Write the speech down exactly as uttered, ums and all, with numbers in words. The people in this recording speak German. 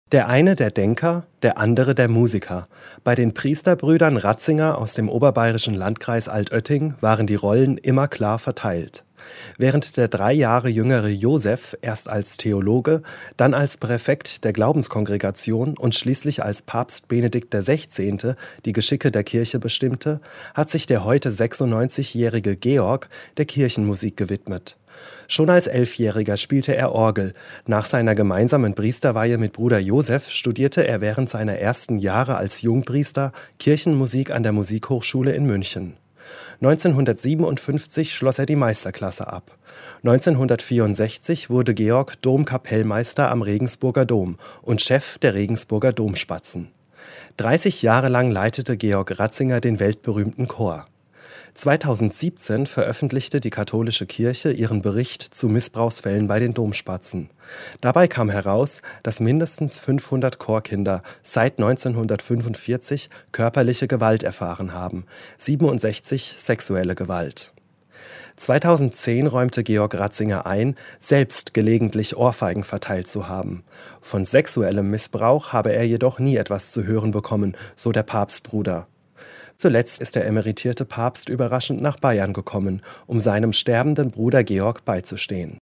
Der eine der Denker, der andere der Musiker. Bei den Priesterbrüdern Ratzinger aus dem oberbayerischen Landkreis Altötting waren die Rollen immer klar verteilt. Während der drei Jahre jüngere Josef erst als Theologe, dann als Präfekt der Glaubenskongregation und schließlich als Papst Benedikt der Sechzehnte die Geschicke der Kirche bestimmte, hat sich der heute sechsundneunzigjährige Georg der Kirchenmusik gewidmet. Schon als Elfjähriger spielte er Orgel. Nach seiner gemeinsamen Priesterweihe mit Bruder Josef studierte er während seiner ersten Jahre als Jungpriester Kirchenmusik an der Musikhochschule in München. neunzehnhundertsiebenundfünfzig schloss er die Meisterklasse ab. neunzehnhundertvierundsechzig wurde Georg Domkapellmeister am Regensburger Dom und Chef der Regensburger Domspatzen. dreißig Jahre lang leitete Georg Ratzinger den weltberühmten Chor. zweitausendsiebzehn veröffentlichte die katholische Kirche ihren Bericht zu Missbrauchsfällen bei den Domspatzen. Dabei kam heraus, dass mindestens fünfhundert Chorkinder seit neunzehnhundertfünfundvierzig körperliche Gewalt erfahren haben, siebenundsechzig sexuelle Gewalt. zweitausendzehn räumte Georg Ratzinger ein, selbst gelegentlich Ohrfeigen verteilt zu haben. Von sexuellem Missbrauch habe er jedoch nie etwas zu hören bekommen, so der Papstbruder. Zuletzt ist der emeritierte Papst überraschend nach Bayern gekommen, um seinem sterbenden Bruder Georg beizustehen.